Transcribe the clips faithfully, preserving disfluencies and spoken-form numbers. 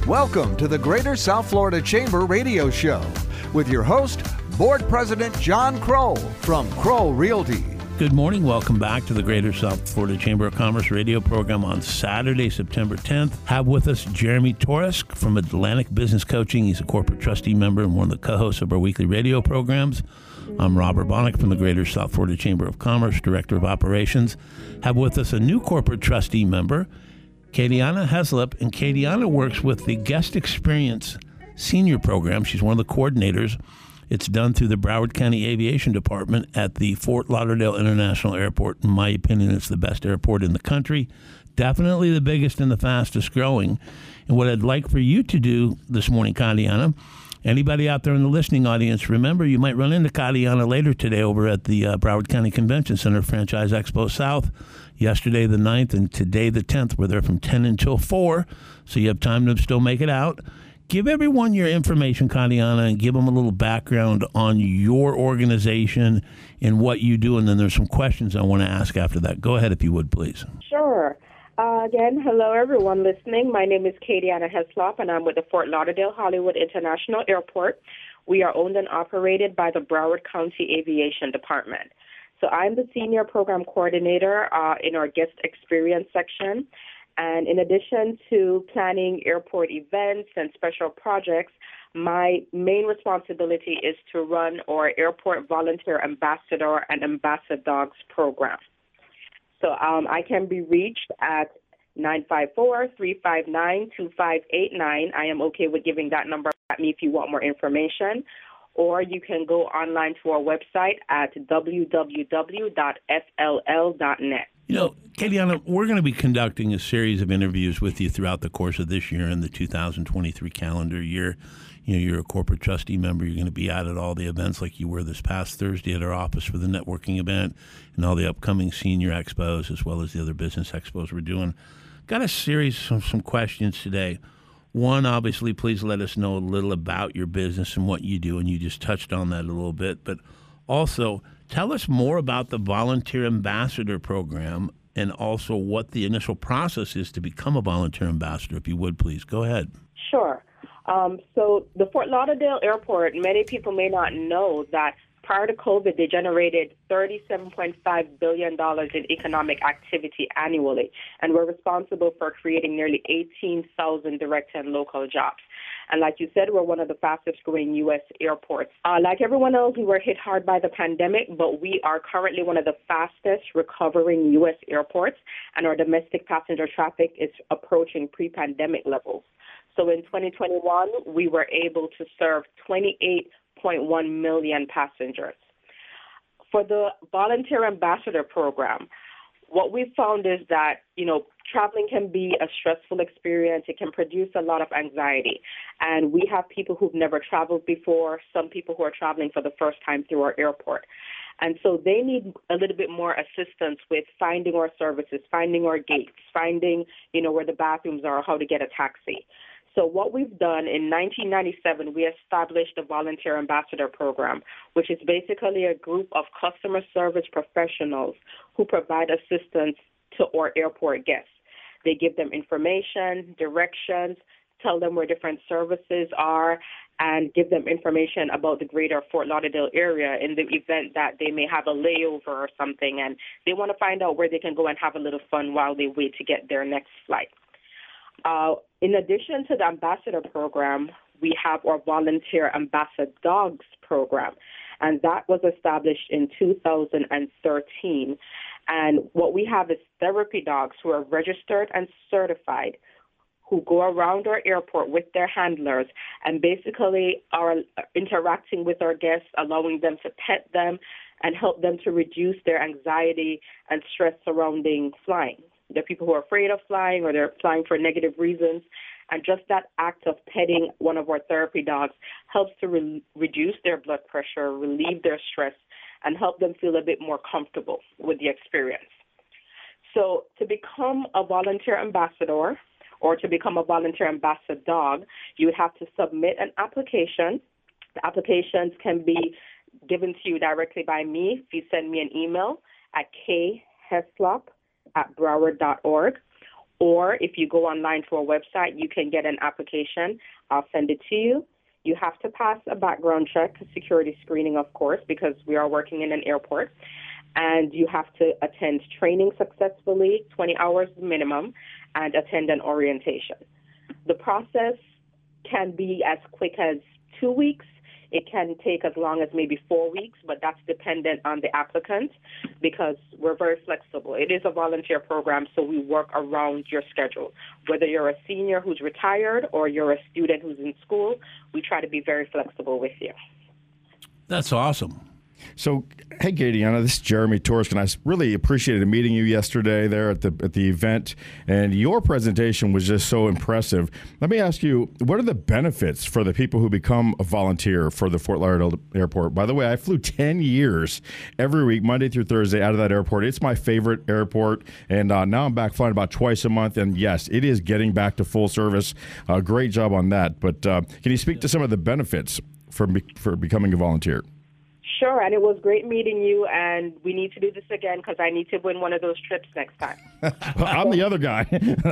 Welcome to the Greater South Florida Chamber Radio Show with your host, Board President John Kroll from Kroll Realty. Good morning. Welcome back to the Greater South Florida Chamber of Commerce radio program on Saturday, September tenth. Have with us Jeremy Torres from Atlantic Business Coaching. He's a corporate trustee member and one of the co-hosts of our weekly radio programs. I'm Robert Bonnick from the Greater South Florida Chamber of Commerce, Director of Operations. Have with us a new corporate trustee member, Katiana Heslop, and Katiana works with the Guest Experience Senior Program. She's one of the coordinators. It's done through the Broward County Aviation Department at the Fort Lauderdale International Airport. In my opinion, it's the best airport in the country, definitely the biggest and the fastest growing. And what I'd like for you to do this morning, Katiana, anybody out there in the listening audience, remember you might run into Katiana later today over at the uh, Broward County Convention Center Franchise Expo South. Yesterday the ninth and today the tenth. We're there from ten until four, so you have time to still make it out. Give everyone your information, Katiana, and give them a little background on your organization and what you do, and then there's some questions I want to ask after that. Go ahead, if you would, please. Sure. Uh, again, hello, everyone listening. My name is Katiana Heslop, and I'm with the Fort Lauderdale Hollywood International Airport. We are owned and operated by the Broward County Aviation Department. So I'm the Senior Program Coordinator uh, in our Guest Experience section. And in addition to planning airport events and special projects, my main responsibility is to run our Airport Volunteer Ambassador and Ambassador Dogs program. So um, I can be reached at nine five four, three five nine, two five eight nine. I am okay with giving that number at me if you want more information. Or you can go online to our website at w w w dot f l l dot net. You know, Katiana, we're going to be conducting a series of interviews with you throughout the course of this year and the two thousand twenty-three calendar year. You know, you're a corporate trustee member. You're going to be out at all the events like you were this past Thursday at our office for the networking event and all the upcoming senior expos as well as the other business expos we're doing. Got a series of some questions today. One, obviously, please let us know a little about your business and what you do, and you just touched on that a little bit. But also, tell us more about the Volunteer Ambassador Program and also what the initial process is to become a Volunteer Ambassador, if you would, please. Go ahead. Sure. Um, so the Fort Lauderdale Airport, many people may not know that prior to COVID, they generated thirty-seven point five billion dollars in economic activity annually, and we're responsible for creating nearly eighteen thousand direct and local jobs. And like you said, we're one of the fastest-growing U S airports. Uh, like everyone else, we were hit hard by the pandemic, but we are currently one of the fastest recovering U S airports, and our domestic passenger traffic is approaching pre-pandemic levels. So in twenty twenty-one, we were able to serve twenty-eight point one million passengers. For the Volunteer Ambassador Program, what we've found is that, you know, traveling can be a stressful experience. It can produce a lot of anxiety. And we have people who've never traveled before, some people who are traveling for the first time through our airport. And so they need a little bit more assistance with finding our services, finding our gates, finding, you know, where the bathrooms are, how to get a taxi. So what we've done in nineteen ninety-seven, we established the Volunteer Ambassador Program, which is basically a group of customer service professionals who provide assistance to our airport guests. They give them information, directions, tell them where different services are, and give them information about the greater Fort Lauderdale area in the event that they may have a layover or something, and they want to find out where they can go and have a little fun while they wait to get their next flight. Uh, in addition to the Ambassador Program, we have our Volunteer Ambassador Dogs Program, and that was established in two thousand thirteen. And what we have is therapy dogs who are registered and certified, who go around our airport with their handlers and basically are interacting with our guests, allowing them to pet them and help them to reduce their anxiety and stress surrounding flying. There are people who are afraid of flying or they're flying for negative reasons. And just that act of petting one of our therapy dogs helps to re- reduce their blood pressure, relieve their stress, and help them feel a bit more comfortable with the experience. So to become a volunteer ambassador or to become a volunteer ambassador dog, you would have to submit an application. The applications can be given to you directly by me if you send me an email at kheslop at broward dot org, Or if you go online to our website, you can get an application. I'll send it to you. You have to pass a background check, security screening, of course, because we are working in an airport. And you have to attend training successfully, twenty hours minimum, and attend an orientation. The process can be as quick as two weeks. It can take as long as maybe four weeks, but that's dependent on the applicant because we're very flexible. It is a volunteer program, so we work around your schedule. Whether you're a senior who's retired or you're a student who's in school, we try to be very flexible with you. That's awesome. So, hey, Gadiana, this is Jeremy Torres, and I really appreciated meeting you yesterday there at the at the event, and your presentation was just so impressive. Let me ask you, what are the benefits for the people who become a volunteer for the Fort Lauderdale Airport? By the way, I flew ten years every week, Monday through Thursday, out of that airport. It's my favorite airport, and uh, now I'm back flying about twice a month, and yes, it is getting back to full service. Uh, great job on that. But uh, can you speak to some of the benefits for, for becoming a volunteer? Sure, and it was great meeting you, and we need to do this again because I need to win one of those trips next time. I'm the other guy.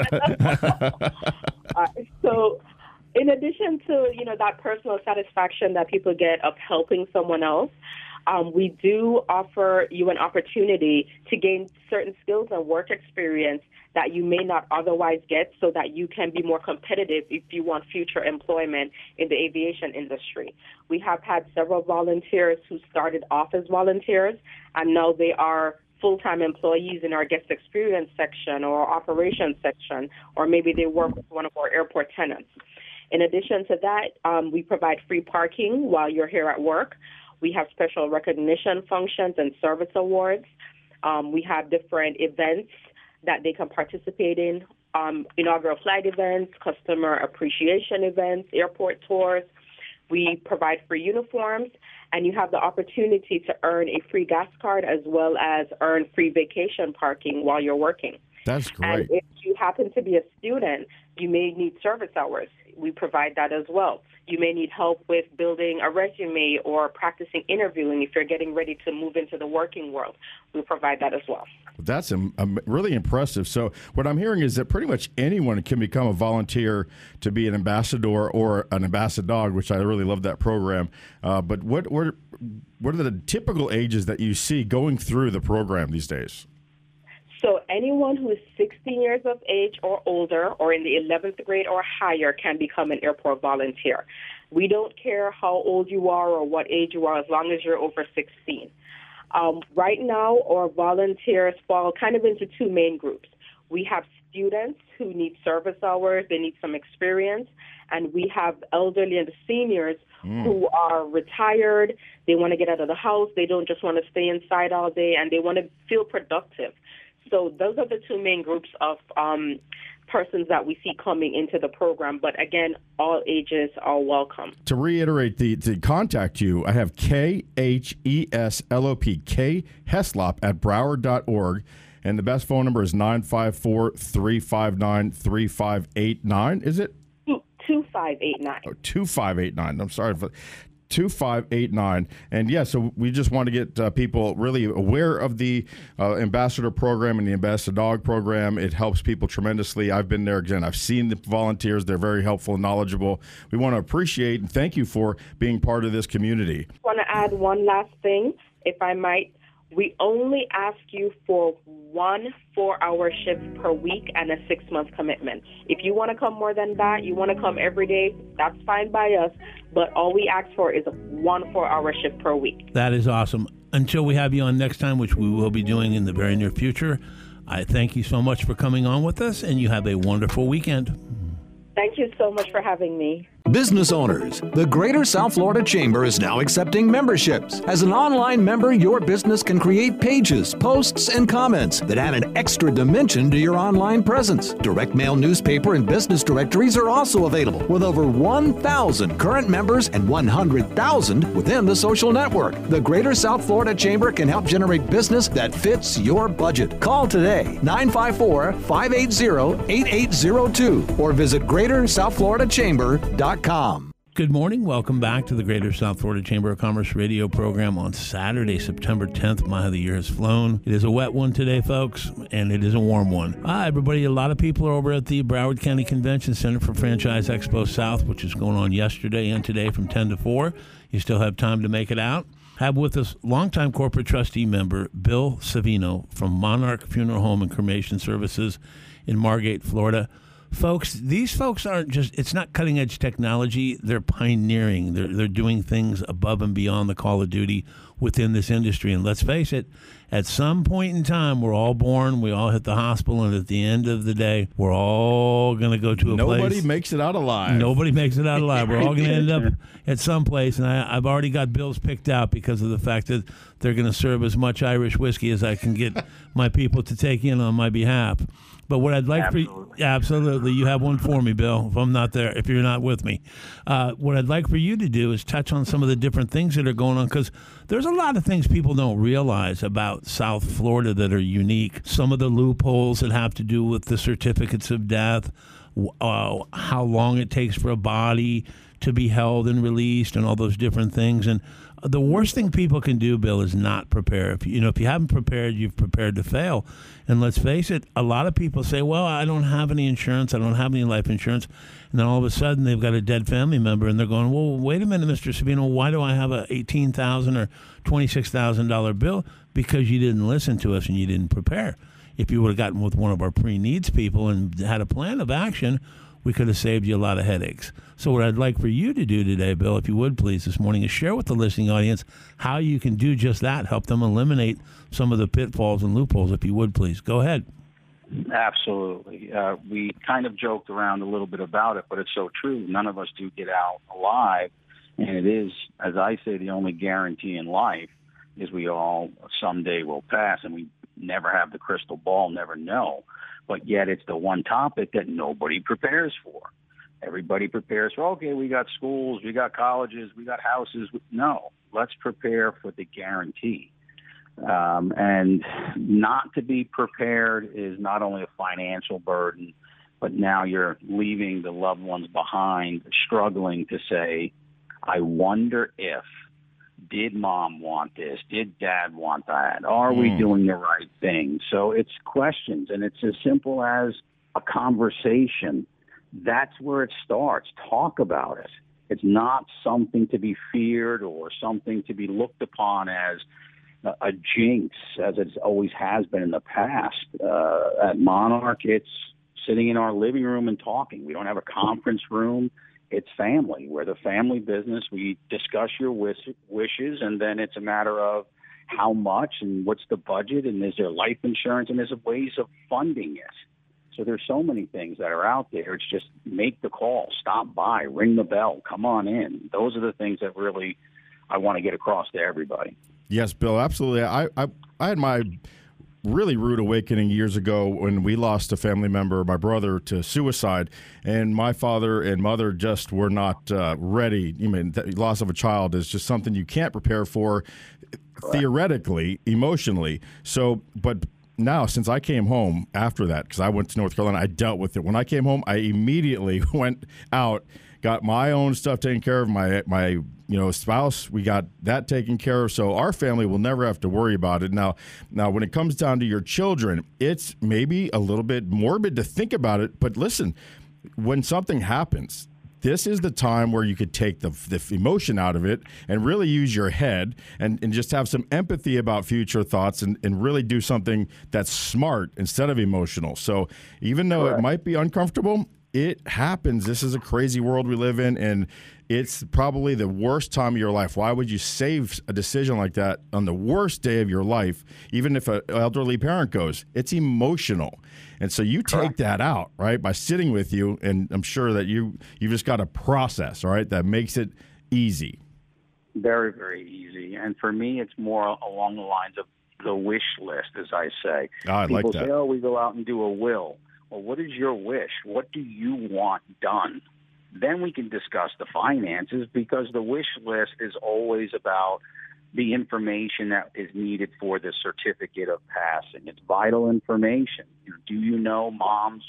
uh, so in addition to, you know, that personal satisfaction that people get of helping someone else, um, we do offer you an opportunity to gain certain skills and work experience that you may not otherwise get so that you can be more competitive if you want future employment in the aviation industry. We have had several volunteers who started off as volunteers, and now they are full-time employees in our guest experience section or operations section, or maybe they work with one of our airport tenants. In addition to that, um, we provide free parking while you're here at work. We have special recognition functions and service awards. Um, we have different events that they can participate in, um, inaugural flag events, customer appreciation events, airport tours. We provide free uniforms, and you have the opportunity to earn a free gas card as well as earn free vacation parking while you're working. That's great. And if you happen to be a student, you may need service hours. We provide that as well. You may need help with building a resume or practicing interviewing if you're getting ready to move into the working world. We provide that as well. That's um, um, really impressive. So what I'm hearing is that pretty much anyone can become a volunteer to be an ambassador or an ambassador, which I really love that program. Uh, but what, what, what are the typical ages that you see going through the program these days? So anyone who is sixteen years of age or older or in the eleventh grade or higher can become an airport volunteer. We don't care how old you are or what age you are as long as you're over sixteen. Um, right now, our volunteers fall kind of into two main groups. We have students who need service hours, they need some experience, and we have elderly and seniors mm. who are retired, they want to get out of the house, they don't just want to stay inside all day, and they want to feel productive. So those are the two main groups of um, persons that we see coming into the program. But again, all ages are welcome. To reiterate, the to contact you, I have K H E S L O P, K Heslop at Broward dot org. And the best phone number is nine five four, three five nine, three five eight nine. Is it? two five eight nine. Oh, two five eight nine. I'm sorry for two five eight nine. And yeah, so we just want to get uh, people really aware of the uh, ambassador program and the ambassador dog program. It helps people tremendously. I've been there again. I've seen the volunteers. They're very helpful and knowledgeable. We want to appreciate and thank you for being part of this community. I want to add one last thing, if I might. We only ask you for one four-hour shift per week and a six-month commitment. If you want to come more than that, you want to come every day, that's fine by us. But all we ask for is one four-hour shift per week. That is awesome. Until we have you on next time, which we will be doing in the very near future, I thank you so much for coming on with us, and you have a wonderful weekend. Thank you so much for having me. Business owners, the Greater South Florida Chamber is now accepting memberships. As an online member, your business can create pages, posts, and comments that add an extra dimension to your online presence. Direct mail newspaper and business directories are also available, with over one thousand current members and one hundred thousand within the social network. The Greater South Florida Chamber can help generate business that fits your budget. Call today, nine five four, five eight zero, eight eight zero two, or visit greater south florida chamber dot com. Good Good morning. Welcome back to the Greater South Florida Chamber of Commerce radio program on Saturday, September tenth. My, the year has flown. It is a wet one today, folks, and it is a warm one. Hi, everybody. A lot of people are over at the Broward County Convention Center for Franchise Expo South, which is going on yesterday and today from ten to four. You still have time to make it out. Have with us longtime corporate trustee member Bill Savino from Monarch Funeral Home and Cremation Services in Margate, Florida. Folks, these folks aren't just, it's not cutting edge technology. They're pioneering. They're, they're doing things above and beyond the call of duty within this industry. And let's face it, at some point in time, we're all born, we all hit the hospital, and at the end of the day, we're all going to go to a Nobody place. Nobody makes it out alive. Nobody makes it out alive. We're all going to end up at some place. And I, I've already got bills picked out because of the fact that they're going to serve as much Irish whiskey as I can get my people to take in on my behalf. But what I'd like absolutely. for you, absolutely, you have one for me, Bill, if I'm not there, if you're not with me. Uh, what I'd like for you to do is touch on some of the different things that are going on, because there's a lot of things people don't realize about South Florida that are unique. Some of the loopholes that have to do with the certificates of death, uh, how long it takes for a body to be held and released, and all those different things. And the worst thing people can do, Bill, is not prepare. If you know, if you haven't prepared, you've prepared to fail. And let's face it, a lot of people say, well, I don't have any insurance, I don't have any life insurance. And then all of a sudden they've got a dead family member, and they're going, well, wait a minute, Mister Savino, why do I have a eighteen thousand dollars or twenty-six thousand dollars bill? Because you didn't listen to us and you didn't prepare. If you would have gotten with one of our pre-needs people and had a plan of action, we could have saved you a lot of headaches. So what I'd like for you to do today, Bill, if you would please, this morning, is share with the listening audience how you can do just that, help them eliminate some of the pitfalls and loopholes, if you would please. Go ahead. Absolutely. Uh, we kind of joked around a little bit about it, but it's so true. None of us do get out alive, and it is, as I say, the only guarantee in life is we all someday will pass, and we never have the crystal ball, never know. But yet it's the one topic that nobody prepares for. Everybody prepares for, okay, we got schools, we got colleges, we got houses. No, let's prepare for the guarantee. Um, and not to be prepared is not only a financial burden, but now you're leaving the loved ones behind struggling to say, I wonder if, did mom want this? Did dad want that? Are mm. we doing the right thing? So it's questions, and it's as simple as a conversation. That's where it starts. Talk about it. It's not something to be feared or something to be looked upon as a, a jinx, as it always has been in the past. Uh, at Monarch, it's sitting in our living room and talking. We don't have a conference room. It's family. We're the family business. We discuss your wish, wishes, and then it's a matter of how much and what's the budget, and is there life insurance, and there's ways of funding it. So there's so many things that are out there. It's just make the call, stop by, ring the bell, come on in. Those are the things that really I want to get across to everybody. Yes, Bill, absolutely. I, I, I had my really rude awakening years ago when we lost a family member, my brother, to suicide, and my father and mother just were not uh, ready. I mean, the loss of a child is just something you can't prepare for, Correct. theoretically, emotionally. So, but now, since I came home after that, because I went to North Carolina, I dealt with it. When I came home, I immediately went out, got my own stuff taken care of, my my you know spouse, we got that taken care of. So our family will never have to worry about it. Now, now when it comes down to your children, it's maybe a little bit morbid to think about it. But listen, when something happens, this is the time where you could take the, the emotion out of it and really use your head and, and just have some empathy about future thoughts and, and really do something that's smart instead of emotional. So even though Correct. It might be uncomfortable, it happens. This is a crazy world we live in, and it's probably the worst time of your life. Why would you save a decision like that on the worst day of your life, even if an elderly parent goes? It's emotional. And so you take that out, right, by sitting with you, and I'm sure that you, you've just got a process, all right, that makes it easy. Very, very easy. And for me, it's more along the lines of the wish list, as I say. Oh, I People like that. say, oh, we go out and do a will. Well, what is your wish? What do you want done? Then we can discuss the finances, because the wish list is always about the information that is needed for the certificate of passing. It's vital information. You know, do you know mom's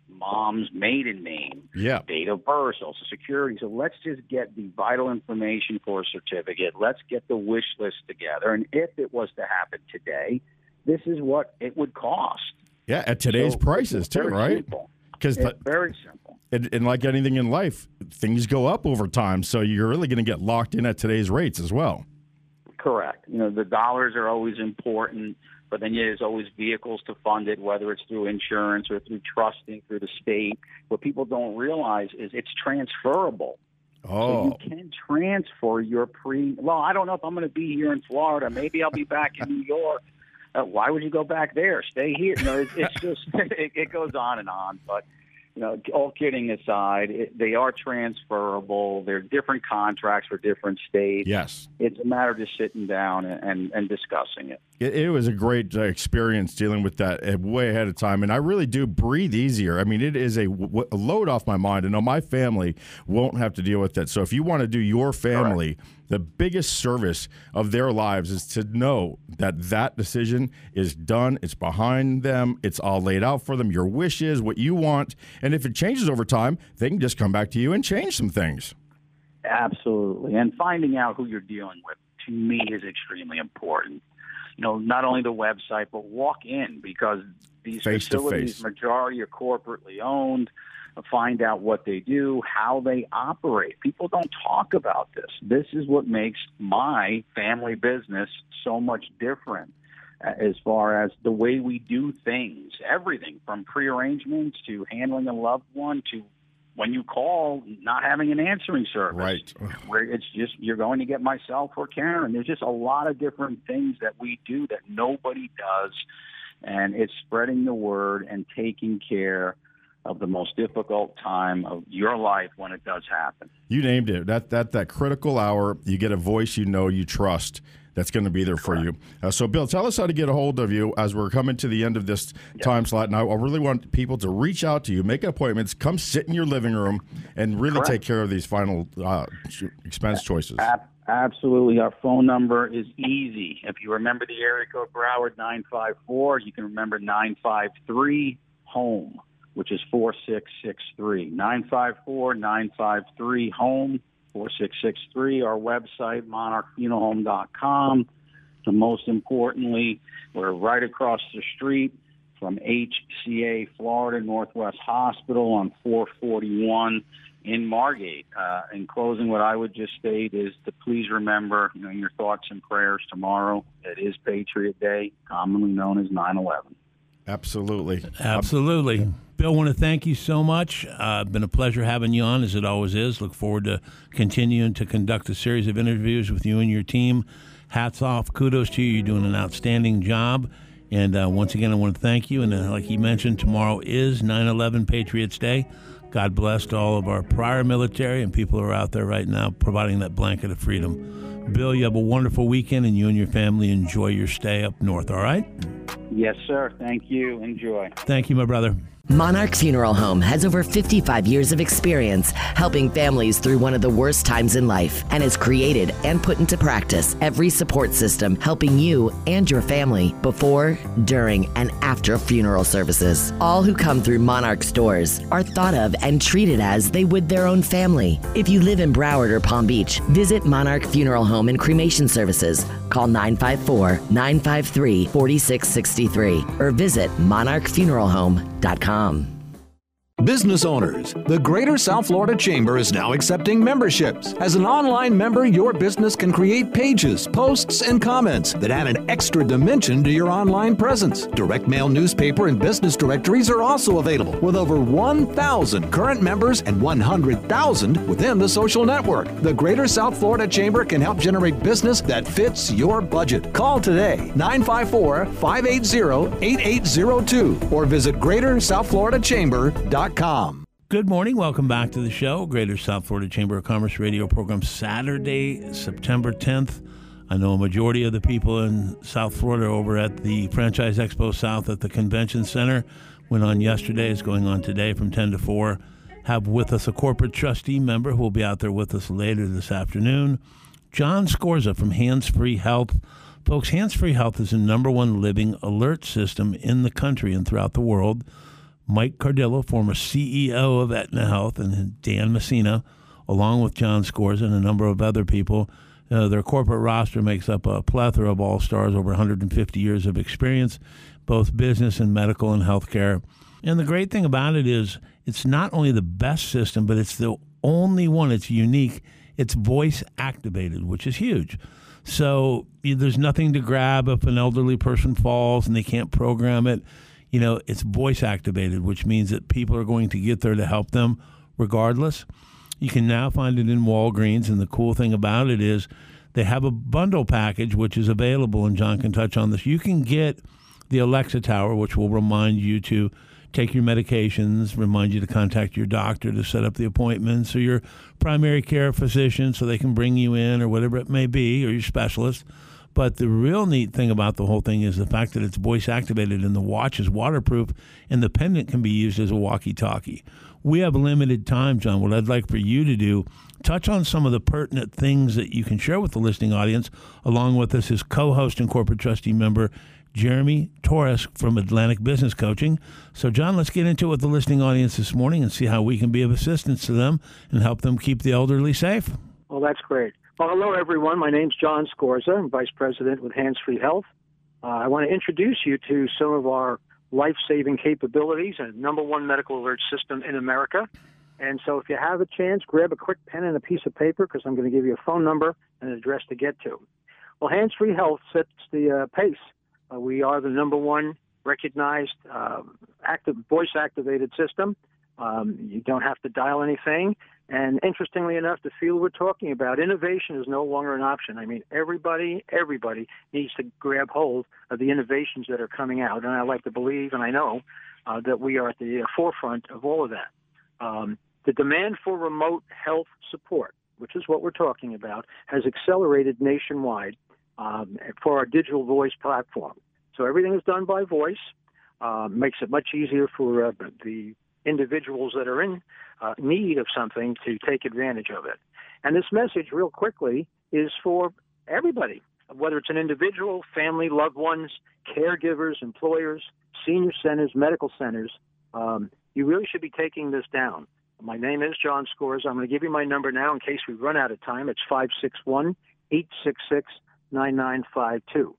mom's maiden name, yeah. date of birth, social security. So let's just get the vital information for a certificate. Let's get the wish list together. And if it was to happen today, this is what it would cost. Yeah, at today's so prices too, right? Because it's very simple. And, and like anything in life, things go up over time. So you're really going to get locked in at today's rates as well. Correct. You know, the dollars are always important, but then there's always vehicles to fund it, whether it's through insurance or through trusting through the state. What people don't realize is it's transferable. Oh. So you can transfer your pre. Well, I don't know if I'm going to be here in Florida. Maybe I'll be back in New York. Uh, why would you go back there? Stay here. You know, it, it's just it, it goes on and on. But you know, all kidding aside, it, they are transferable. They're different contracts for different states. Yes. It's a matter of just sitting down and, and, and discussing it. It, it was a great uh, experience dealing with that uh, way ahead of time, and I really do breathe easier. I mean, it is a, w- a load off my mind, and know my family won't have to deal with that. So if you want to do your family Correct. The biggest service of their lives is to know that that decision is done, it's behind them, it's all laid out for them, your wishes, what you want, and if it changes over time, they can just come back to you and change some things. Absolutely, and finding out who you're dealing with, to me, is extremely important. You know, not only the website, but walk in, because these face facilities, majority are corporately owned. Find out what they do, how they operate. People don't talk about this. This is what makes my family business so much different as far as the way we do things. Everything from prearrangements to handling a loved one to when you call, not having an answering service. Right. Where it's just you're going to get myself or Karen. There's just a lot of different things that we do that nobody does, and it's spreading the word and taking care of the most difficult time of your life when it does happen. You named it. That that that critical hour, you get a voice you know, you trust, that's going to be there for Correct. you. Uh, so, Bill, tell us how to get a hold of you as we're coming to the end of this yep. time slot. And I, I really want people to reach out to you, make appointments, come sit in your living room, and really Correct. take care of these final uh, expense choices. Absolutely. Our phone number is easy. If you remember the area code Broward, nine five four, you can remember nine five three, home. Which is four six six three. nine five four, nine five three, home, four six six three. Our website, monarch funeral home dot com. And most importantly, we're right across the street from H C A Florida Northwest Hospital on four forty-one in Margate. Uh, in closing, what I would just state is to please remember, you know, your thoughts and prayers tomorrow. It is Patriot Day, commonly known as nine eleven. Absolutely. Absolutely. Bill, I want to thank you so much. Uh, been a pleasure having you on, as it always is. Look forward to continuing to conduct a series of interviews with you and your team. Hats off. Kudos to you. You're doing an outstanding job. And uh, once again, I want to thank you. And uh, like you mentioned, tomorrow is nine eleven Patriots Day. God bless to all of our prior military and people who are out there right now providing that blanket of freedom. Bill, you have a wonderful weekend, and you and your family enjoy your stay up north, all right? Yes, sir. Thank you. Enjoy. Thank you, my brother. Monarch Funeral Home has over fifty-five years of experience helping families through one of the worst times in life, and has created and put into practice every support system helping you and your family before, during, and after funeral services. All who come through Monarch's doors are thought of and treated as they would their own family. If you live in Broward or Palm Beach, visit Monarch Funeral Home and Cremation Services. Call nine five four, nine five three, four six six three or visit monarch funeral home dot com. Business owners, the Greater South Florida Chamber is now accepting memberships. As an online member, your business can create pages, posts, and comments that add an extra dimension to your online presence. Direct mail newspaper and business directories are also available, with over one thousand current members and one hundred thousand within the social network. The Greater South Florida Chamber can help generate business that fits your budget. Call today, nine five four, five eight zero, eight eight zero two, or visit greater south florida chamber dot com. Good morning. Welcome back to the show, Greater South Florida Chamber of Commerce radio program, Saturday, September tenth. I know a majority of the people in South Florida over at the Franchise Expo South at the Convention Center. Went on yesterday. It's going on today from ten to four. Have with us a corporate trustee member who will be out there with us later this afternoon. John Scorza from Hands Free Health. Folks, Hands Free Health is the number one living alert system in the country and throughout the world. Mike Cardillo, former C E O of Aetna Health, and Dan Messina, along with John Scorza and a number of other people. Uh, their corporate roster makes up a plethora of all-stars, over one hundred fifty years of experience, both business and medical and healthcare. And the great thing about it is it's not only the best system, but it's the only one. It's unique. It's voice-activated, which is huge. So there's nothing to grab if an elderly person falls and they can't program it. You know, it's voice-activated, which means that people are going to get there to help them regardless. You can now find it in Walgreens, and the cool thing about it is they have a bundle package, which is available, and John can touch on this. You can get the Alexa Tower, which will remind you to take your medications, remind you to contact your doctor to set up the appointments, or your primary care physician so they can bring you in, or whatever it may be, or your specialist. But the real neat thing about the whole thing is the fact that it's voice-activated and the watch is waterproof, and the pendant can be used as a walkie-talkie. We have limited time, John. What I'd like for you to do, touch on some of the pertinent things that you can share with the listening audience. Along with us is co-host and corporate trustee member Jeremy Torres from Atlantic Business Coaching. So, John, let's get into it with the listening audience this morning and see how we can be of assistance to them and help them keep the elderly safe. Well, that's great. Well, hello, everyone. My name's John Scorza. I'm Vice President with Hands Free Health. Uh, I want to introduce you to some of our life-saving capabilities and number one medical alert system in America. And so if you have a chance, grab a quick pen and a piece of paper, because I'm going to give you a phone number and an address to get to. Well, Hands Free Health sets the uh, pace. Uh, we are the number one recognized uh, active voice-activated system. Um, you don't have to dial anything. And interestingly enough, the field we're talking about, innovation is no longer an option. I mean, everybody, everybody needs to grab hold of the innovations that are coming out. And I like to believe, and I know, uh, that we are at the forefront of all of that. Um, the demand for remote health support, which is what we're talking about, has accelerated nationwide um, for our digital voice platform. So everything is done by voice, uh, makes it much easier for uh, the individuals that are in uh, need of something to take advantage of it. And this message, real quickly, is for everybody, whether it's an individual, family, loved ones, caregivers, employers, senior centers, medical centers. Um, you really should be taking this down. My name is John Scorza. I'm going to give you my number now in case we run out of time. It's five six one, eight six six, nine nine five two.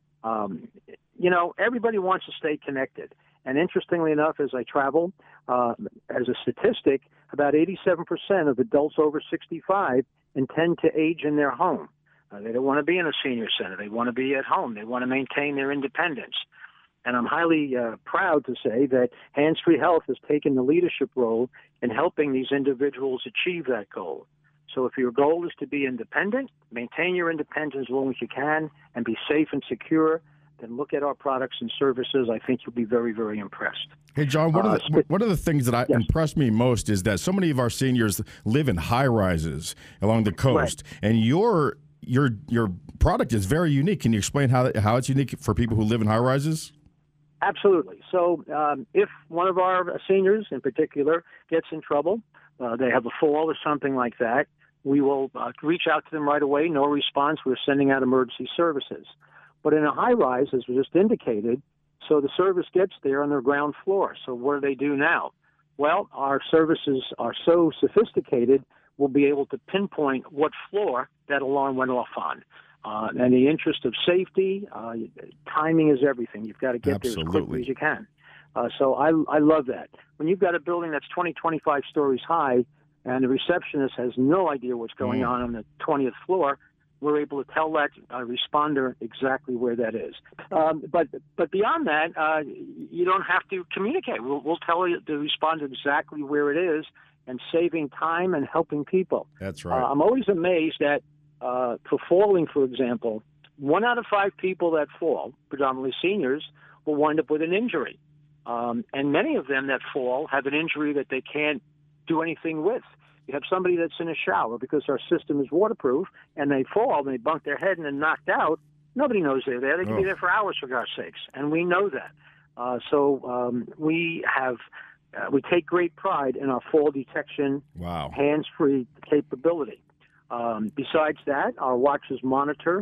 Um, you know, everybody wants to stay connected. And interestingly enough, as I travel, uh, as a statistic, about eighty-seven percent of adults over sixty-five intend to age in their home. Uh, they don't want to be in a senior center. They want to be at home. They want to maintain their independence. And I'm highly uh, proud to say that Hands Free Health has taken the leadership role in helping these individuals achieve that goal. So if your goal is to be independent, maintain your independence as long as you can, and be safe and secure, then look at our products and services. I think you'll be very, very impressed. Hey, John, one, uh, of, the, one of the things that I, yes. impressed me most is that so many of our seniors live in high-rises along the coast, right. and your your your product is very unique. Can you explain how how it's unique for people who live in high-rises? Absolutely. So um, if one of our seniors in particular gets in trouble, uh, they have a fall or something like that, we will uh, reach out to them right away. No response. We're sending out emergency services. But in a high-rise, as we just indicated, so the service gets there on their ground floor. So what do they do now? Well, our services are so sophisticated, we'll be able to pinpoint what floor that alarm went off on. Uh, and in the interest of safety, uh, timing is everything. You've got to get Absolutely. there as quickly as you can. Uh, so I, I love that. When you've got a building that's twenty, twenty-five stories high, and the receptionist has no idea what's going mm. on on the twentieth floor, we're able to tell that uh, responder exactly where that is. Um, but but beyond that, uh, you don't have to communicate. We'll, we'll tell you, the responder exactly where it is, and saving time and helping people. That's right. Uh, I'm always amazed that uh, for falling, for example, one out of five people that fall, predominantly seniors, will wind up with an injury. Um, and many of them that fall have an injury that they can't do anything with. You have somebody that's in a shower because our system is waterproof, and they fall and they bump their head and they're knocked out. Nobody knows they're there. They can oh. be there for hours, for God's sakes, and we know that. Uh, so um, we have uh, we take great pride in our fall detection, wow. hands-free capability. Um, besides that, our watches monitor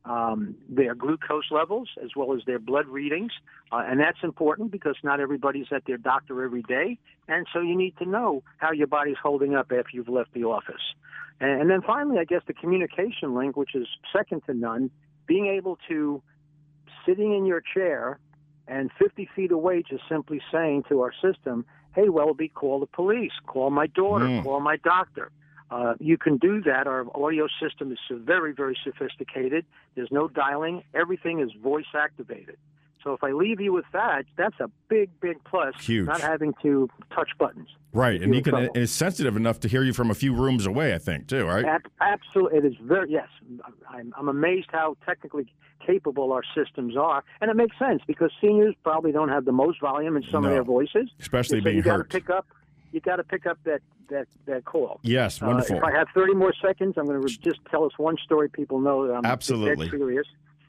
um, their glucose levels as well as their blood readings. Uh, and that's important because not everybody's at their doctor every day. And so you need to know how your body's holding up after you've left the office. And, and then finally, I guess the communication link, which is second to none, being able to, sitting in your chair and fifty feet away, just simply saying to our system, hey, Welby, call the police, call my daughter, mm. call my doctor. Uh, you can do that. Our audio system is very, very sophisticated. There's no dialing. Everything is voice activated. So if I leave you with that, that's a big, big plus. Huge. Not having to touch buttons. Right, and you can. And it's sensitive enough to hear you from a few rooms away, I think, too, right? Ab- absolutely. It is very, yes. I'm, I'm amazed how technically capable our systems are. And it makes sense because seniors probably don't have the most volume in some no. of their voices. Especially so being you hurt. Gotta pick up, you got to pick up that, that, that call. Yes, wonderful. Uh, if I have thirty more seconds, I'm going to just tell us one story people know that I'm Absolutely. dead serious.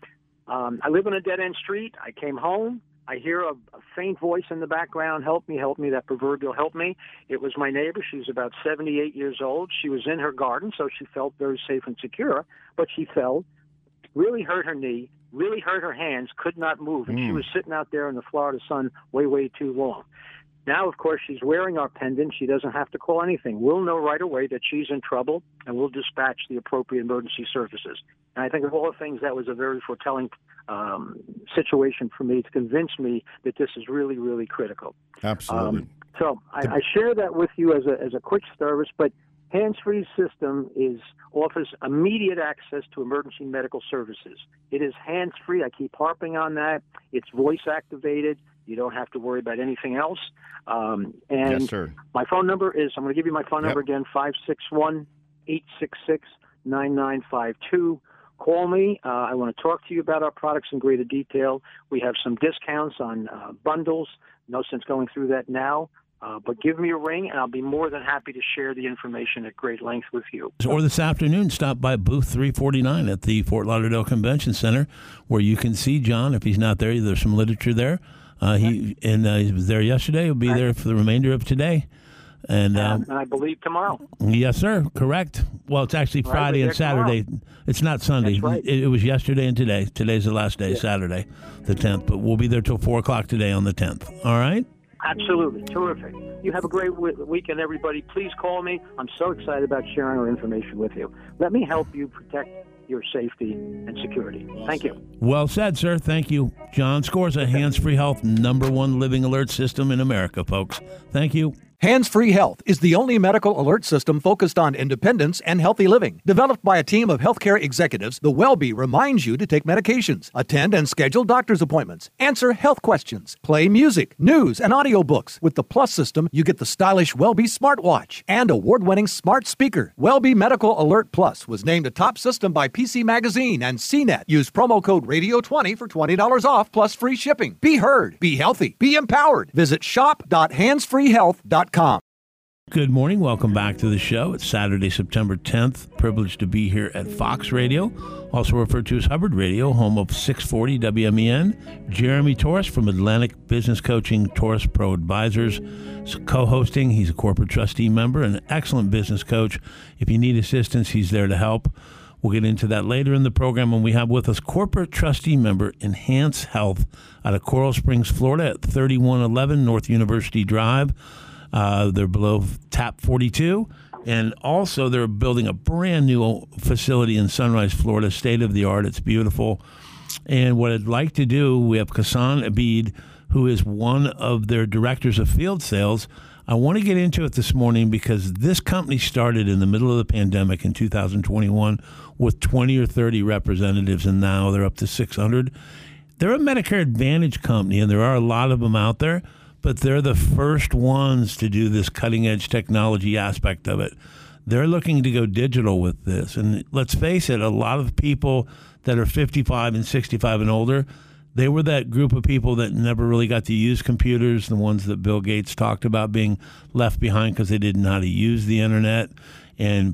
Um, I live on a dead-end street. I came home. I hear a, a faint voice in the background, help me, help me, that proverbial help me. It was my neighbor. She was about seventy-eight years old. She was in her garden, so she felt very safe and secure, but she fell, really hurt her knee, really hurt her hands, could not move, and mm. she was sitting out there in the Florida sun way, way too long. Now, of course, she's wearing our pendant. She doesn't have to call anything. We'll know right away that she's in trouble, and we'll dispatch the appropriate emergency services. And I think of all the things, that was a very foretelling um, situation for me to convince me that this is really, really critical. Absolutely. Um, so I, I share that with you as a as a quick service, but Hands-Free system is offers immediate access to emergency medical services. It is hands-free. I keep harping on that. It's voice-activated. You don't have to worry about anything else. Um, and yes, sir. My phone number is, I'm going to give you my phone yep. number again, five six one, eight six six, nine nine five two. Call me. Uh, I want to talk to you about our products in greater detail. We have some discounts on uh, bundles. No sense going through that now. Uh, but give me a ring, and I'll be more than happy to share the information at great length with you. Or this afternoon, stop by booth three forty-nine at the Fort Lauderdale Convention Center, where you can see John. If he's not there, there's some literature there. Uh, he and uh, he was there yesterday. He'll be there for the remainder of today. And, um, and I believe tomorrow. Yes, sir. Correct. Well, it's actually Friday and Saturday. Tomorrow. It's not Sunday. That's right. It, it was yesterday and today. Today's the last day, yeah. Saturday, the tenth. But we'll be there till four o'clock today on the tenth. All right? Absolutely. Terrific. You have a great w- weekend, everybody. Please call me. I'm so excited about sharing our information with you. Let me help you protect your safety and security. Thank you. Well said, sir. Thank you. John Scorza, Hands-Free Health, number one living alert system in America, folks. Thank you. Hands-Free Health is the only medical alert system focused on independence and healthy living. Developed by a team of healthcare executives, the Welby reminds you to take medications, attend and schedule doctor's appointments, answer health questions, play music, news, and audiobooks. With the Plus system, you get the stylish Welby smartwatch and award-winning smart speaker. Welby Medical Alert Plus was named a top system by P C Magazine and C net. Use promo code radio twenty for twenty dollars off plus free shipping. Be heard, be healthy, be empowered. Visit shop dot hands free health dot com. Good morning. Welcome back to the show. It's Saturday, September tenth. Privileged to be here at Fox Radio, also referred to as Hubbard Radio, home of six forty W M E N. Jeremy Torres from Atlantic Business Coaching, Torres Pro Advisors, is co-hosting. He's a corporate trustee member and an excellent business coach. If you need assistance, he's there to help. We'll get into that later in the program when we have with us corporate trustee member Enhance Health out of Coral Springs, Florida at thirty-one eleven North University Drive. Uh, they're below Tap forty-two, and also they're building a brand new facility in Sunrise, Florida, state of the art. It's beautiful. And what I'd like to do, we have Kassan Abid, who is one of their directors of field sales. I want to get into it this morning because this company started in the middle of the pandemic in two thousand twenty-one with twenty or thirty representatives, and now they're up to six hundred. They're a Medicare Advantage company, and there are a lot of them out there. But they're the first ones to do this cutting-edge technology aspect of it. They're looking to go digital with this. And let's face it, a lot of people that are fifty-five and sixty-five and older, they were that group of people that never really got to use computers, the ones that Bill Gates talked about being left behind because they didn't know how to use the internet. And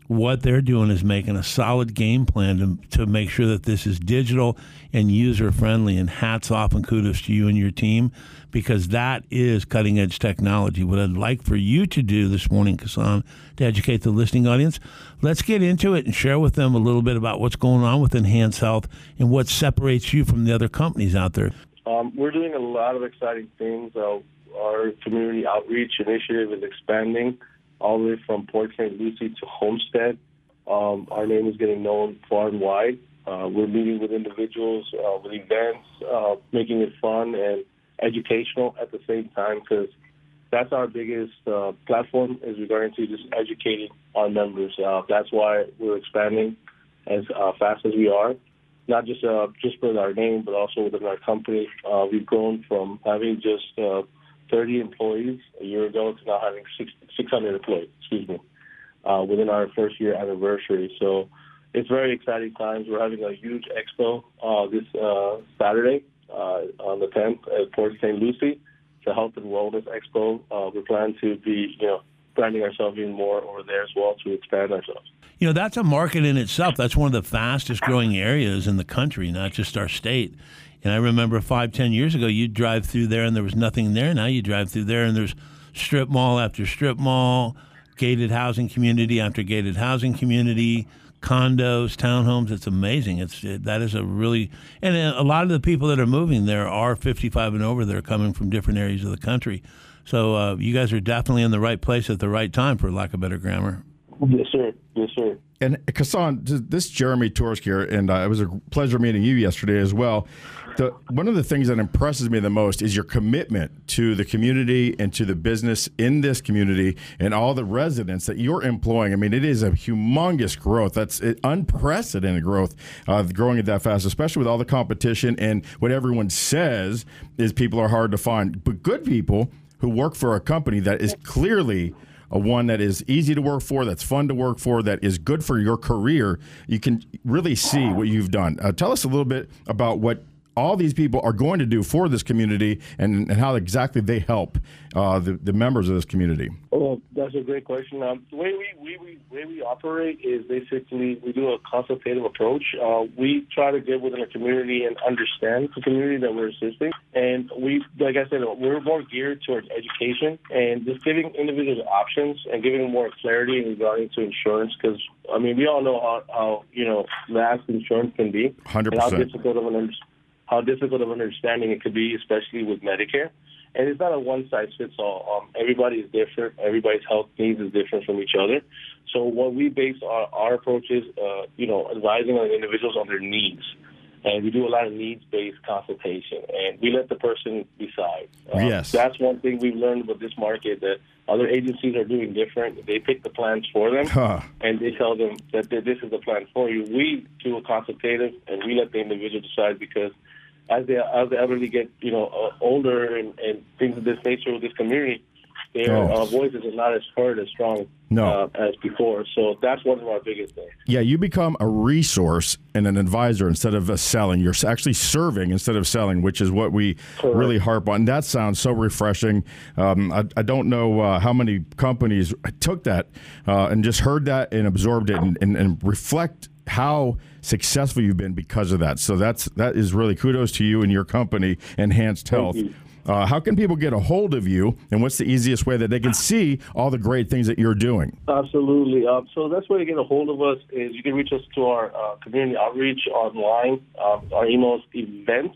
what they're doing is making a solid game plan to, to make sure that this is digital and user-friendly, and hats off and kudos to you and your team, because that is cutting-edge technology. What I'd like for you to do this morning, Kassan, to educate the listening audience, let's get into it and share with them a little bit about what's going on with Enhance Health and what separates you from the other companies out there. Um, we're doing a lot of exciting things. Uh, our community outreach initiative is expanding all the way from Port Saint Lucie to Homestead. Um, our name is getting known far and wide. Uh, we're meeting with individuals, uh, with events, uh, making it fun and educational at the same time, because that's our biggest uh, platform is regarding to just educating our members. Uh, that's why we're expanding as uh, fast as we are, not just uh, just with our name, but also within our company. Uh, we've grown from having just uh, thirty employees a year ago to now having six hundred employees, excuse me, uh, within our first year anniversary. So it's very exciting times. We're having a huge expo uh, this uh, Saturday uh, on the tenth at Port Saint Lucie. It's a health and wellness expo. Uh, we're planning to be, you know, branding ourselves even more over there as well to expand ourselves. You know, that's a market in itself. That's one of the fastest growing areas in the country, not just our state. And I remember five, ten years ago, you'd drive through there and there was nothing there. Now you drive through there and there's strip mall after strip mall, gated housing community after gated housing community, condos, townhomes. It's amazing. It's it, that is a really, and a lot of the people that are moving there are fifty-five and over. They're coming from different areas of the country. So uh, you guys are definitely in the right place at the right time, for lack of better grammar. Yes, sir. Yes, sir. And Kassan, this is Jeremy Torsk here, and uh, it was a pleasure meeting you yesterday as well. The, one of the things that impresses me the most is your commitment to the community and to the business in this community and all the residents that you're employing. I mean, it is a humongous growth. That's unprecedented growth, uh, growing at that fast, especially with all the competition and what everyone says is people are hard to find. But good people who work for a company that is clearly a one that is easy to work for, that's fun to work for, that is good for your career, you can really see what you've done. Uh, tell us a little bit about what all these people are going to do for this community and, and how exactly they help uh, the, the members of this community. Oh, that's a great question. Um, the way we, we, we, way we operate is basically we do a consultative approach. Uh, we try to get within a community and understand the community that we're assisting. And we, like I said, we're more geared towards education and just giving individuals options and giving them more clarity regarding to insurance. Because, I mean, we all know how, how you know, vast insurance can be. one hundred And percent. how difficult of an understanding. how difficult of understanding it could be, especially with Medicare. And it's not a one-size-fits-all. Um, everybody is different. Everybody's health needs is different from each other. So what we base our, our approach is, uh, you know, advising on individuals on their needs. And we do a lot of needs-based consultation. And we let the person decide. Um, yes. That's one thing we've learned about this market, that other agencies are doing different. They pick the plans for them, huh. and they tell them that this is the plan for you. We do a consultative, and we let the individual decide, because as they as the elderly get, you know, uh, older and, and things of this nature with this community, their Oh. uh, voices are not as heard as strong No. uh, as before. So that's one of our biggest things. Yeah, you become a resource and an advisor instead of a selling. You're actually serving instead of selling, which is what we Correct. really harp on. That sounds so refreshing. Um, I, I don't know uh, how many companies took that uh, and just heard that and absorbed it and, and, and reflect how successful you've been because of that. So that's that is really kudos to you and your company, Enhanced Health. you. Uh, how can people get a hold of you, and what's the easiest way that they can see all the great things that you're doing? Absolutely. Um, so the best way to get a hold of us is you can reach us to our uh, community outreach online. Um, our email is events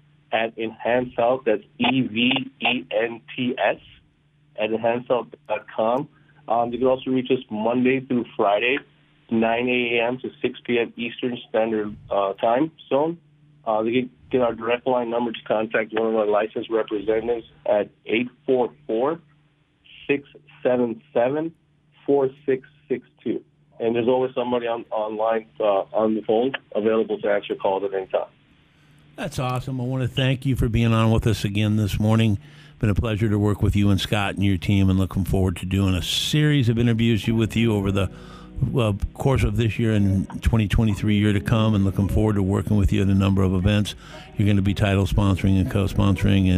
at Enhance Health. That's E V E N T S at enhance health dot com. Um, you can also reach us Monday through Friday, nine a.m. to six p.m. Eastern Standard uh, Time Zone. Uh, they can get our direct line number to contact one of our licensed representatives at eight four four, six seven seven, four six six two. And there's always somebody on online uh, on the phone available to answer calls at any time. That's awesome. I want to thank you for being on with us again this morning. Been a pleasure to work with you and Scott and your team, and looking forward to doing a series of interviews with you over the well, course of this year and twenty twenty-three year to come, and looking forward to working with you at a number of events. You're going to be title sponsoring and co-sponsoring, and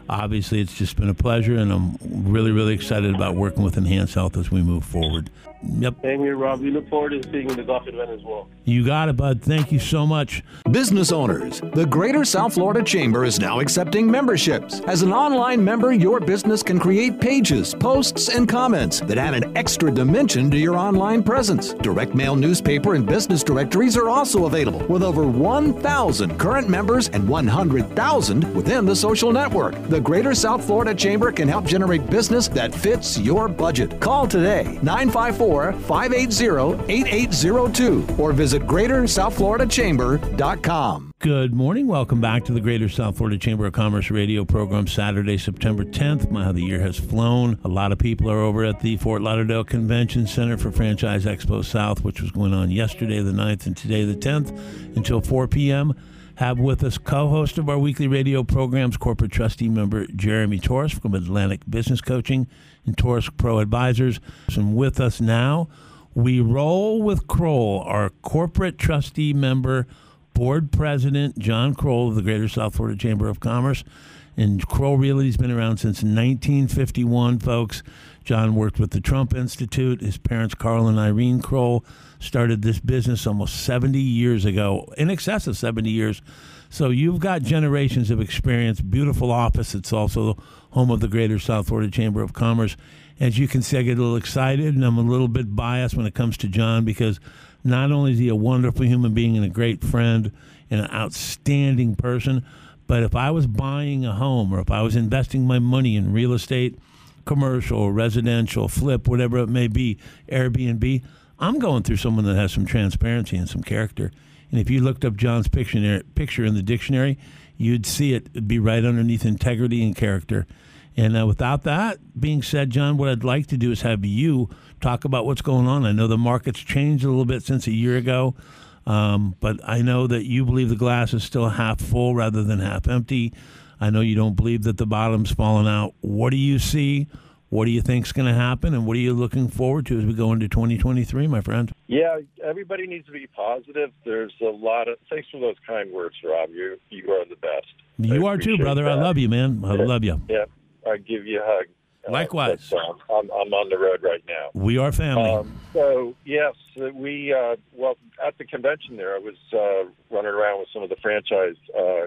obviously it's just been a pleasure, and I'm really, really excited about working with Enhance Health as we move forward. Yep. Same here, Rob. We look forward to seeing you at the golf event as well. You got it, bud. Thank you so much. Business owners, the Greater South Florida Chamber is now accepting memberships. As an online member, your business can create pages, posts, and comments that add an extra dimension to your online presence. Direct mail newspaper and business directories are also available, with over one thousand current members and one hundred thousand within the social network. The Greater South Florida Chamber can help generate business that fits your budget. Call today, nine five four, five eight zero, eight eight zero two, or visit greater south florida chamber dot com. Good morning. Welcome back to the Greater South Florida Chamber of Commerce radio program, Saturday, September tenth. My, how the year has flown. A lot of people are over at the Fort Lauderdale Convention Center for Franchise Expo South, which was going on yesterday, the ninth, and today, the tenth, until four p.m. Have with us co-host of our weekly radio programs, corporate trustee member Jeremy Torres from Atlantic Business Coaching and Torres Pro Advisors. And with us now, we roll with Kroll, our corporate trustee member, board president, John Kroll of the Greater South Florida Chamber of Commerce. And Kroll Realty's been around since nineteen fifty-one, folks. John worked with the Trump Institute. His parents, Carl and Irene Kroll, started this business almost seventy years ago, in excess of seventy years. So you've got generations of experience, beautiful office. It's also home of the Greater South Florida Chamber of Commerce. As you can see, I get a little excited, and I'm a little bit biased when it comes to John, because not only is he a wonderful human being and a great friend and an outstanding person, but if I was buying a home or if I was investing my money in real estate, commercial, residential, flip, whatever it may be, Airbnb, I'm going through someone that has some transparency and some character. And if you looked up John's picture, picture in the dictionary, you'd see it It'd be right underneath integrity and character. And uh, without that being said, John, what I'd like to do is have you talk about what's going on. I know the market's changed a little bit since a year ago, um, but I know that you believe the glass is still half full rather than half empty. I know you don't believe that the bottom's fallen out. What do you see? What do you think's going to happen? And what are you looking forward to as we go into twenty twenty-three, my friend? Yeah, everybody needs to be positive. There's a lot of – thanks for those kind words, Rob. You you are the best. You I are too, brother. That. I love you, man. I yeah. love you. Yeah, I give you a hug. Likewise. Uh, I'm, I'm on the road right now. We are family. Um, so, yes, we uh, – well, at the convention there, I was uh, running around with some of the franchise uh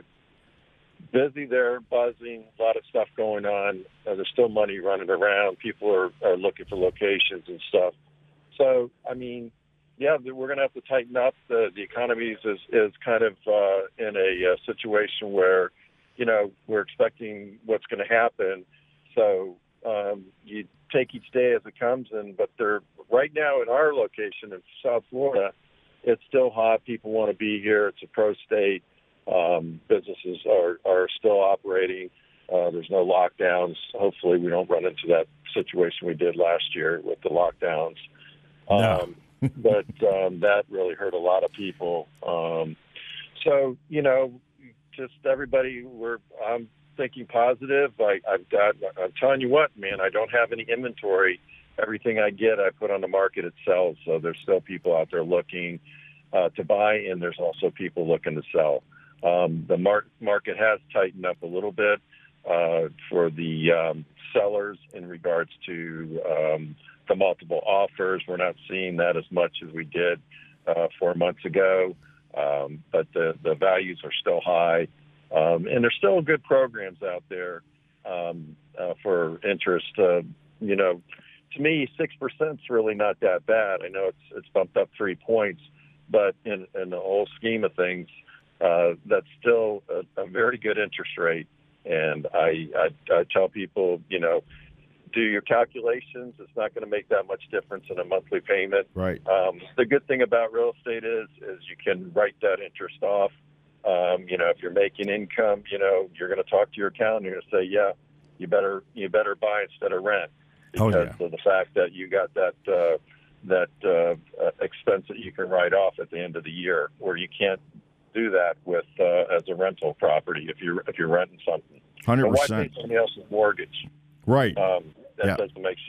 busy there, buzzing, a lot of stuff going on. Uh, there's still money running around. People are, are looking for locations and stuff. So, I mean, yeah, we're going to have to tighten up. The, the economy is, is kind of uh, in a uh, situation where, you know, we're expecting what's going to happen. So um, you take each day as it comes. And but they're right now in our location in South Florida, it's still hot. People want to be here. It's a pro state. Um, businesses are, are still operating. Uh, there's no lockdowns. Hopefully we don't run into that situation we did last year with the lockdowns. No. Um, but um, that really hurt a lot of people. Um, so, you know, just everybody, we're I'm thinking positive. I, I've got, I'm telling you what, man, I don't have any inventory. Everything I get, I put on the market, it sells. So there's still people out there looking uh, to buy, and there's also people looking to sell. Um, the mar- market has tightened up a little bit uh, for the um, sellers in regards to um, the multiple offers. We're not seeing that as much as we did uh, four months ago, um, but the, the values are still high. Um, and there's still good programs out there um, uh, for interest. Uh, you know, to me, six percent is really not that bad. I know it's it's bumped up three points, but in, in the whole scheme of things, Uh, that's still a, a very good interest rate. And I, I, I tell people, you know, do your calculations. It's not going to make that much difference in a monthly payment. Right. Um, the good thing about real estate is, is you can write that interest off. Um, you know, if you're making income, you know, you're going to talk to your accountant. You're going to say, yeah, you better, you better buy instead of rent because oh, yeah. of the fact that you got that, uh, that uh, expense that you can write off at the end of the year, where you can't do that with uh, as a rental property if you're if you're renting something. one hundred But why percent. pay somebody else's mortgage? Right. Um, that yeah. doesn't make sense.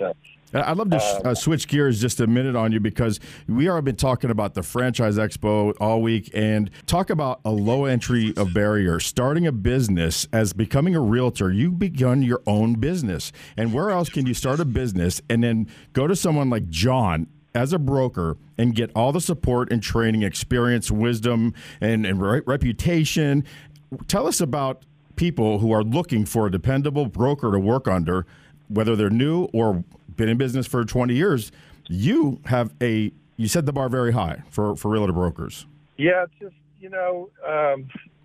I'd love to sh- uh, switch gears just a minute on you because we are been talking about the Franchise Expo all week and talk about a low entry of barrier. Starting a business as becoming a realtor, you begun your own business. And where else can you start a business and then go to someone like John as a broker and get all the support and training, experience, wisdom, and, and re- reputation? Tell us about people who are looking for a dependable broker to work under, whether they're new or been in business for twenty years. You have a, you set the bar very high for, for realtor brokers. Yeah, it's just, you know, um,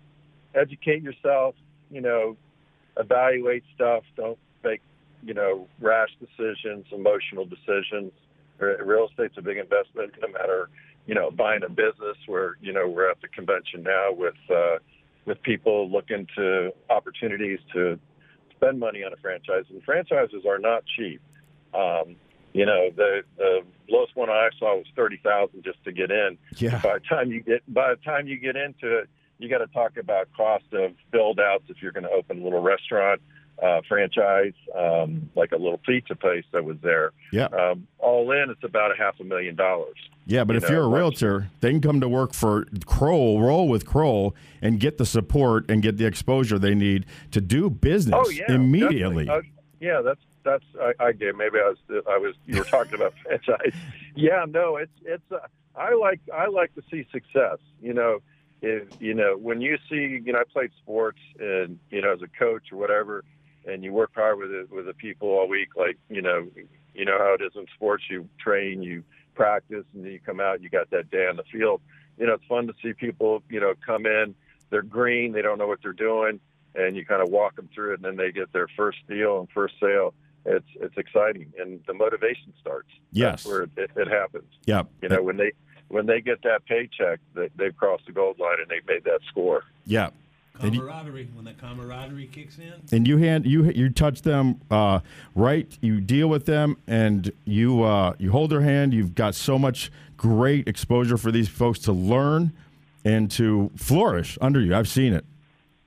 educate yourself, you know, evaluate stuff. Don't make, you know, rash decisions, emotional decisions. Real estate's a big investment, no matter, you know, buying a business where, you know, we're at the convention now with, uh, with people looking to opportunities to spend money on a franchise. And franchises are not cheap. Um, you know, the the lowest one I saw was thirty thousand just to get in. Yeah. By the time you get by the time you get into it, you got to talk about cost of build outs if you're going to open a little restaurant, uh, franchise, um, like a little pizza place that was there. Yeah. Um, all in, it's about a half a million dollars. Yeah, but you if know, you're a realtor, they can come to work for Kroll, roll with Kroll, and get the support and get the exposure they need to do business oh, yeah, immediately. Uh, yeah, that's that's I, I did. Maybe I was I was you were talking about franchise. Yeah, no, it's it's. Uh, I like I like to see success. You know, if you know when you see you know I played sports and you know as a coach or whatever, and you work hard with it with the people all week. Like you know, you know how it is in sports. You train, you practice, and then you come out. You got that day on the field. You know, it's fun to see people. You know, come in. They're green. They don't know what they're doing, and you kind of walk them through it, and then they get their first deal and first sale. It's it's exciting, and the motivation starts. Yes, that's where it, it, it happens. Yeah, you know when they when they get that paycheck, they, they've crossed the goal line and they've made that score. Yeah, camaraderie when that camaraderie kicks in. And you hand you you touch them uh, right. You deal with them, and you uh, you hold their hand. You've got so much great exposure for these folks to learn and to flourish under you. I've seen it.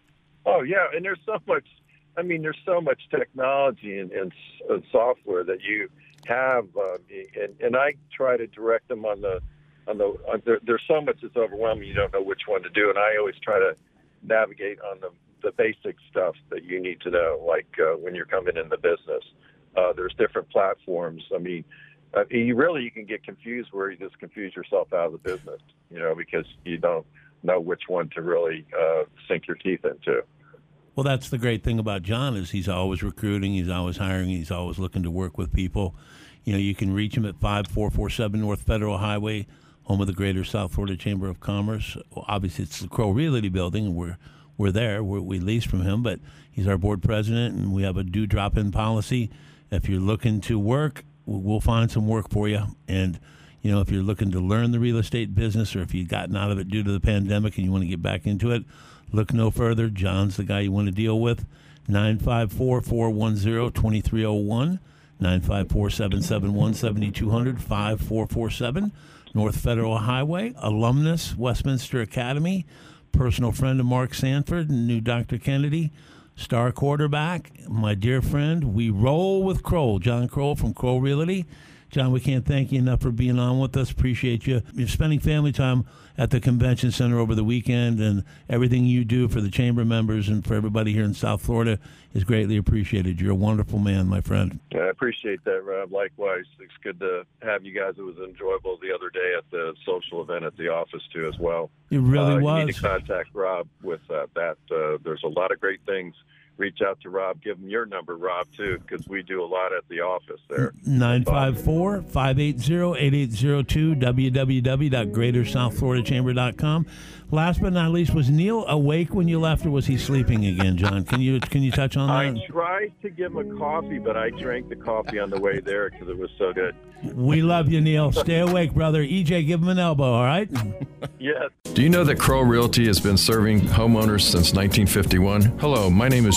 Oh yeah, and there's so much. I mean, there's so much technology and, and, and software that you have, uh, and, and I try to direct them on the on the. On, there, there's so much that's overwhelming. You don't know which one to do, and I always try to navigate on the the basic stuff that you need to know, like uh, when you're coming in the business. Uh, there's different platforms. I mean, uh, you really you can get confused where you just confuse yourself out of the business, you know, because you don't know which one to really uh, sink your teeth into. Well, that's the great thing about John is he's always recruiting, he's always hiring, he's always looking to work with people. You know, you can reach him at five four four seven North Federal Highway, home of the Greater South Florida Chamber of Commerce. Well, obviously, it's the Kroll Realty Building, and we're we're there. We're, we lease from him, but he's our board president, and we have a due drop-in policy. If you're looking to work, we'll find some work for you. And, you know, if you're looking to learn the real estate business or if you've gotten out of it due to the pandemic and you want to get back into it, look no further. John's the guy you want to deal with. nine five four, four one zero, two three zero one, nine five four, seven seven one, seven two zero zero, five four four seven North Federal Highway. Alumnus, Westminster Academy. Personal friend of Mark Sanford and knew Doctor Kennedy. Star quarterback, my dear friend. We roll with Kroll. John Kroll from Kroll Realty. John, we can't thank you enough for being on with us. Appreciate you. You're spending family time at the convention center over the weekend, and everything you do for the chamber members and for everybody here in South Florida is greatly appreciated. You're a wonderful man, my friend. Yeah, I appreciate that, Rob. Likewise, it's good to have you guys. It was enjoyable the other day at the social event at the office, too, as well. It really uh, was. You need to contact Rob with uh, that. Uh, there's a lot of great things. Reach out to Rob. Give him your number, Rob, too, because we do a lot at the office there. nine five four, five eight zero, eight eight zero two, w w w dot greater south florida chamber dot com. Last but not least, was Neil awake when you left, or was he sleeping again, John? Can you can you touch on that? I tried to give him a coffee, but I drank the coffee on the way there because it was so good. We love you, Neil. Stay awake, brother. E J, give him an elbow, all right? Yes. Do you know that Kroll Realty has been serving homeowners since nineteen fifty-one? Hello, my name is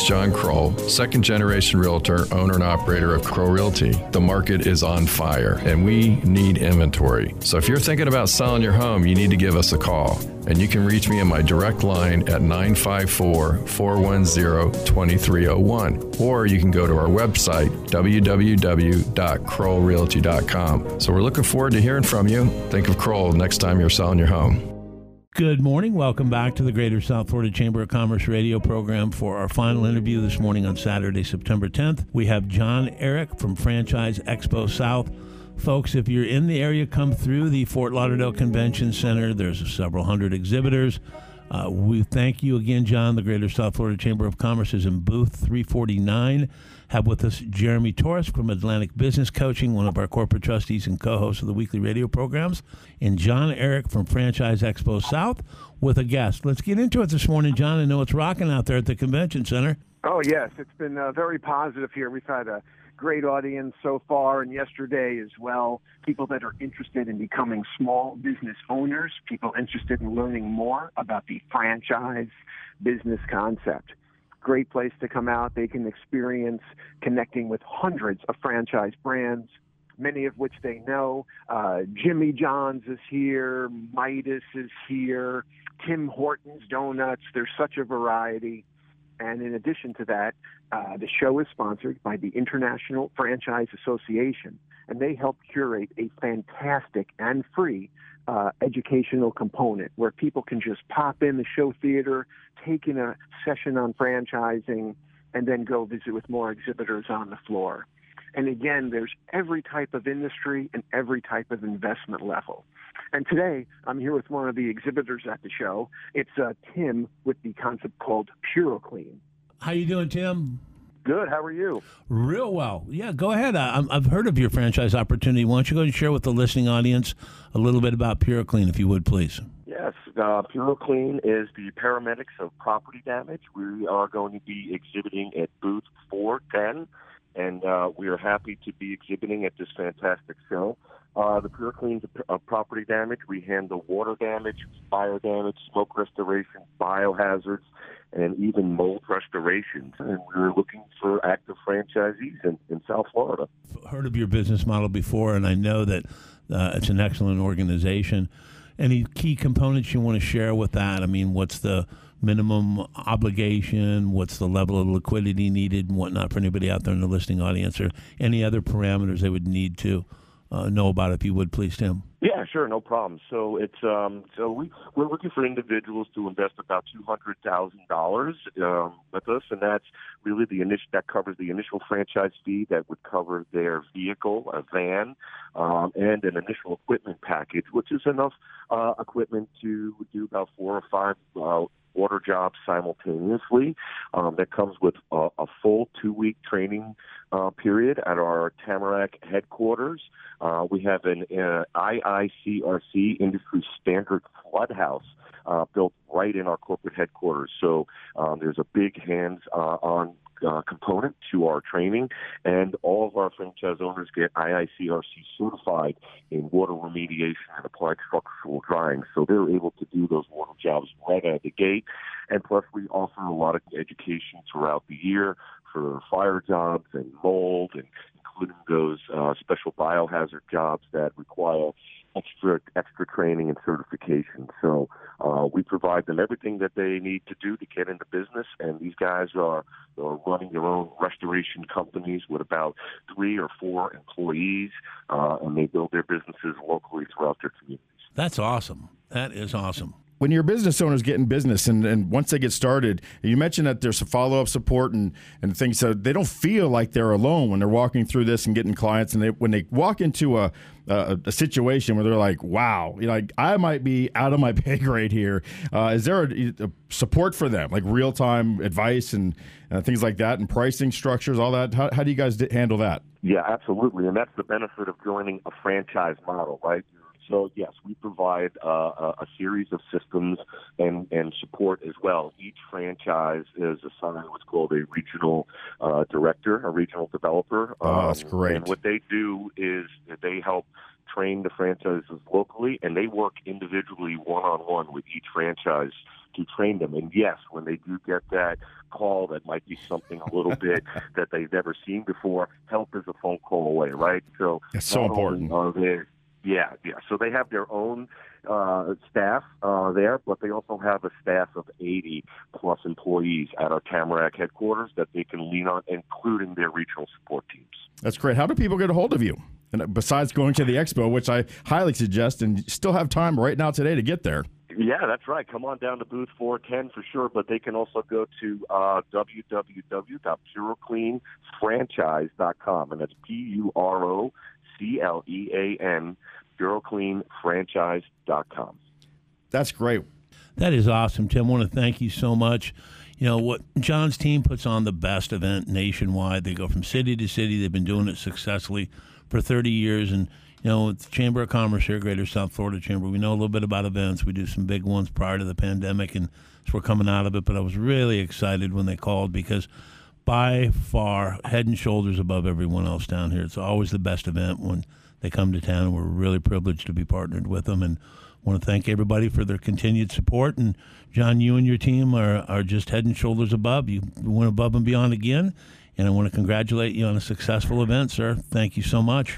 John Kroll, second-generation realtor, owner and operator of Kroll Realty. The market is on fire, and we need inventory. So if you're thinking about selling your home, you need to give us a call. And you can reach me on my direct line at nine five four, four one zero, two three zero one. Or you can go to our website, w w w dot kroll realty dot com. So we're looking forward to hearing from you. Think of Kroll next time you're selling your home. Good morning. Welcome back to the Greater South Florida Chamber of Commerce radio program for our final interview this morning on Saturday, September tenth. We have John Eric from Franchise Expo South. Folks, if you're in the area, come through the Fort Lauderdale Convention Center. There's several hundred exhibitors. Uh, we thank you again, John. The Greater South Florida Chamber of Commerce is in booth three forty-nine. Have with us Jeremy Torres from Atlantic Business Coaching, one of our corporate trustees and co-hosts of the weekly radio programs, and John Eric from Franchise Expo South with a guest. Let's get into it this morning, John. I know it's rocking out there at the convention center. Oh, yes. It's been uh, very positive here. We've had a great audience so far, and yesterday as well. People that are interested in becoming small business owners, people interested in learning more about the franchise business concept. Great place to come out. They can experience connecting with hundreds of franchise brands, many of which they know. Uh, Jimmy John's is here. Midas is here. Tim Hortons Donuts. There's such a variety. And in addition to that, uh, the show is sponsored by the International Franchise Association, and they help curate a fantastic and free uh, educational component where people can just pop in the show theater, take in a session on franchising, and then go visit with more exhibitors on the floor. And again, there's every type of industry and every type of investment level. And today, I'm here with one of the exhibitors at the show. It's uh, Tim with the concept called PuroClean. How you doing, Tim? Good. How are you? Real well. Yeah, go ahead. I, I've heard of your franchise opportunity. Why don't you go and share with the listening audience a little bit about PuroClean, if you would, please? Yes, uh, PuroClean is the paramedics of property damage. We are going to be exhibiting at booth four ten, and uh, we are happy to be exhibiting at this fantastic show. Uh, the PuroClean of property damage, we handle water damage, fire damage, smoke restoration, biohazards, and even mold restorations. And we're looking for active franchisees in, in South Florida. I've heard of your business model before, and I know that uh, it's an excellent organization. Any key components you want to share with that? I mean, what's the minimum obligation? What's the level of liquidity needed and whatnot for anybody out there in the listening audience, or any other parameters they would need to uh, know about, if you would, please, Tim? Yeah, sure, no problem. So it's um, so we we're looking for individuals to invest about two hundred thousand dollars um, with us, and that's really the initial that covers the initial franchise fee that would cover their vehicle, a van, um, and an initial equipment package, which is enough uh, equipment to do about four or five Uh, order jobs simultaneously. Um, that comes with a, a full two-week training uh, period at our Tamarack headquarters. Uh, we have an uh, I I C R C industry standard flood house uh, built right in our corporate headquarters. So um, there's a big hands-on uh, component to our training, and all of our franchise owners get I I C R C certified in water remediation and applied structural drying. So they're able to do those water jobs right out of the gate. And plus, we offer a lot of education throughout the year for fire jobs and mold, and including those uh, special biohazard jobs that require extra extra training and certification. So uh, we provide them everything that they need to do to get into business, and these guys are, are running their own restoration companies with about three or four employees, uh, and they build their businesses locally throughout their communities. That's awesome. That is awesome. When your business owners get in business and, and once they get started, you mentioned that there's some follow-up support and, and things, so they don't feel like they're alone when they're walking through this and getting clients. And they, when they walk into a, a, a situation where they're like, wow, you know, like, I might be out of my pay grade here. Uh, is there a, a support for them, like real-time advice and uh, things like that, and pricing structures, all that? How, how do you guys d- handle that? Yeah, absolutely. And that's the benefit of joining a franchise model, right? So, yes, we provide uh, a, a series of systems and, and support as well. Each franchise is assigned what's called a regional uh, director, a regional developer. Oh, that's great. And what they do is that they help train the franchises locally, and they work individually one-on-one with each franchise to train them. And yes, when they do get that call that might be something a little bit that they've never seen before, help is a phone call away, right? So it's so important. Are they, yeah, yeah. So they have their own uh, staff uh, there, but they also have a staff of eighty plus employees at our Tamarack headquarters that they can lean on, including their regional support teams. That's great. How do people get a hold of you? And besides going to the expo, which I highly suggest, and still have time right now today to get there. Yeah, that's right. Come on down to booth four ten for sure, but they can also go to uh, w w w dot puro clean franchise dot com, and that's P U R O C L E A N, puro clean franchise dot com. That's great. That is awesome, Tim. I want to thank you so much. You know, what John's team puts on the best event nationwide. They go from city to city. They've been doing it successfully for thirty years, and you know, with the Chamber of Commerce here, Greater South Florida Chamber, we know a little bit about events. We do some big ones prior to the pandemic, and so we're coming out of it. But I was really excited when they called because by far, head and shoulders above everyone else down here. It's always the best event when they come to town, and we're really privileged to be partnered with them. And I want to thank everybody for their continued support. And, John, you and your team are, are just head and shoulders above. You went above and beyond again, and I want to congratulate you on a successful event, sir. Thank you so much.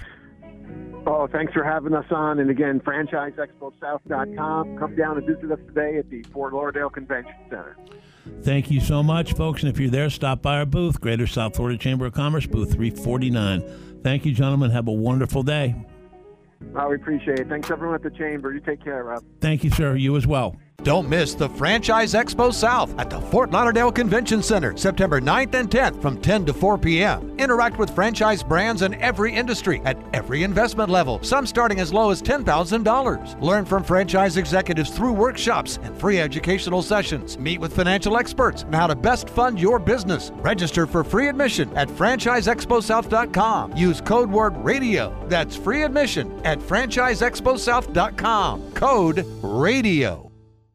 Oh, thanks for having us on. And again, franchise expo south dot com. Come down and visit us today at the Fort Lauderdale Convention Center. Thank you so much, folks. And if you're there, stop by our booth, Greater South Florida Chamber of Commerce, booth three forty-nine. Thank you, gentlemen. Have a wonderful day. Oh, we appreciate it. Thanks, everyone at the Chamber. You take care, Rob. Thank you, sir. You as well. Don't miss the Franchise Expo South at the Fort Lauderdale Convention Center, September ninth and tenth from ten to four p.m. Interact with franchise brands in every industry at every investment level, some starting as low as ten thousand dollars. Learn from franchise executives through workshops and free educational sessions. Meet with financial experts on how to best fund your business. Register for free admission at franchise expo south dot com. Use code word radio. That's free admission at franchise expo south dot com. Code radio.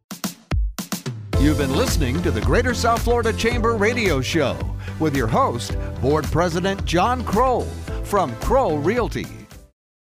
You've been listening to the Greater South Florida Chamber Radio Show with your host, Board President John Kroll from Kroll Realty.